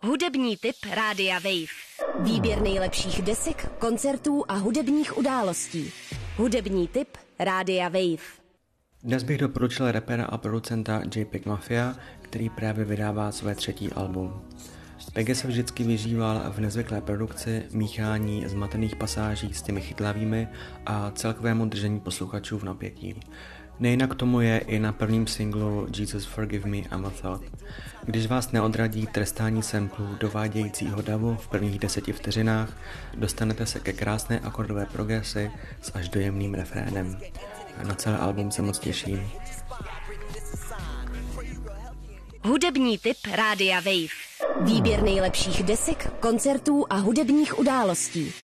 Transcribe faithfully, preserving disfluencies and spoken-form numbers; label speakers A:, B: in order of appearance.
A: Hudební tip Rádia Wave.
B: Výběr nejlepších desek, koncertů a hudebních událostí. Hudební tip Rádia Wave.
C: Dnes bych doporučil rapera a producenta JPEG Mafia, který právě vydává své třetí album. Peggy se vždycky vyžíval v nezvyklé produkci, míchání zmatených pasáží s těmi chytlavými a celkovému držení posluchačů v napětí. Nejinak tomu je i na prvním singlu Jesus Forgive Me I'm a Thought. Když vás neodradí trestání samplů dovádějícího davu v prvních deseti vteřinách, dostanete se ke krásné akordové progresi s až dojemným refrénem. Na celé album se moc těším.
A: Hudební tip Rádia Wave.
B: Výběr nejlepších desek, koncertů a hudebních událostí.